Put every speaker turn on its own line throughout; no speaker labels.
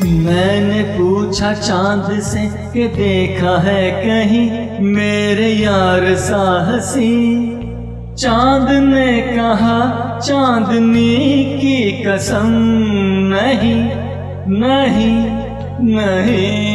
मैंने पूछा चांद से कि देखा है कहीं मेरे यार सा हंसी। चांद ने कहा चांदनी की कसम, नहीं नहीं नहीं।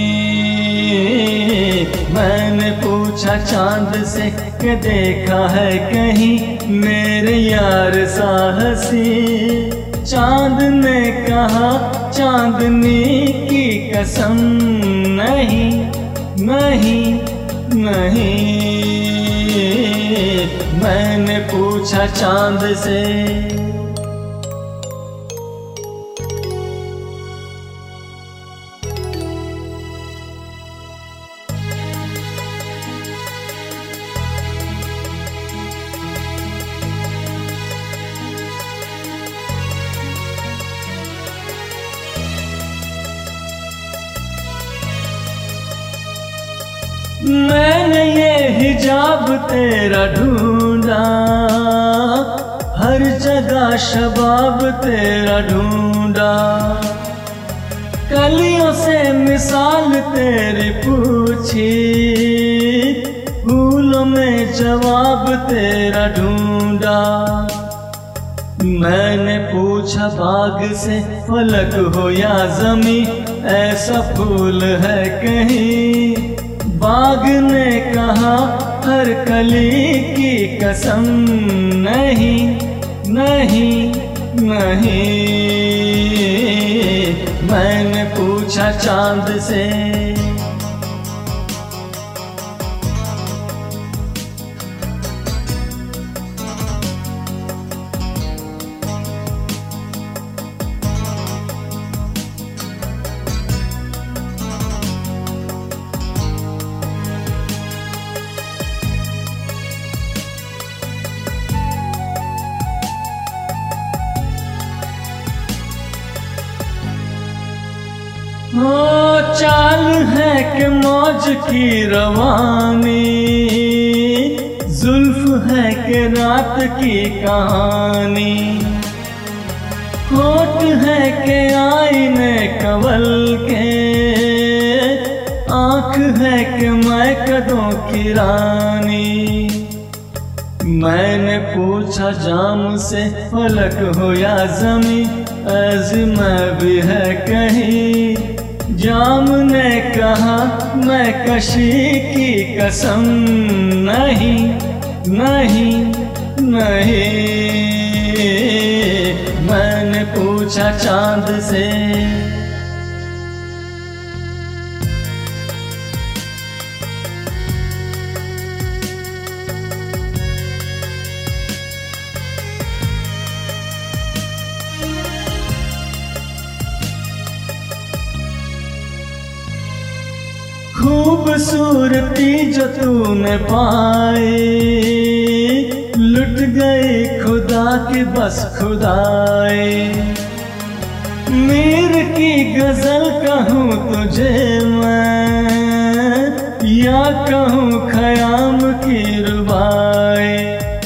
मैंने पूछा चांद से कि देखा है कहीं मेरे यार सा हंसी। चांद ने कहा चांदनी की कसम, नहीं नहीं नहीं। मैंने पूछा चांद से। मैंने ये हिजाब तेरा ढूंढा, हर जगह शबाब तेरा ढूंढा। कलियों से मिसाल तेरी पूछी, फूलों में जवाब तेरा ढूंढा। मैंने पूछा बाग से फलक हो या ज़मीं, ऐसा फूल है कहीं। बाग ने कहा हर कली की कसम, नहीं नहीं नहीं। मैंने पूछा चांद से। ओ चाल है कि मौज की रवानी, जुल्फ है कि रात की कहानी। होठ है कि आईने कवल के, आँख है कि मैं कदों की रानी। मैंने पूछा जाम से फलक हो या ज़मीं, आज़मा भी है कहीं। जाम ने कहा मैं कशी की कसम, नहीं नहीं नहीं। मैंने पूछा चांद से। खूबसूरती जो तूने पाई, लुट गई खुदा की बस खुदाई। मीर की गजल कहूँ तुझे मैं, या कहूँ खयाम की रुबाई।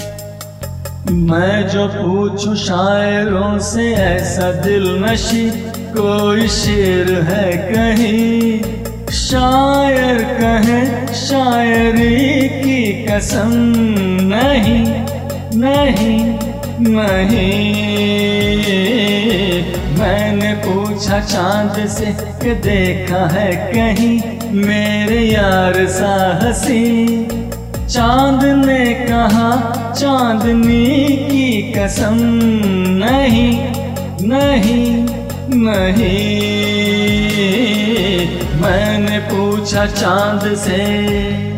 मैं जो पूछूं शायरों से ऐसा दिल नशी, कोई शेर है कहीं। शायर कहें शायरी की कसम, नहीं नहीं नहीं। मैंने पूछा चांद से कि देखा है कहीं मेरे यार सा हंसी। चांद ने कहा चांदनी की कसम, नहीं नहीं नहीं। मैंने पूछा चांद से।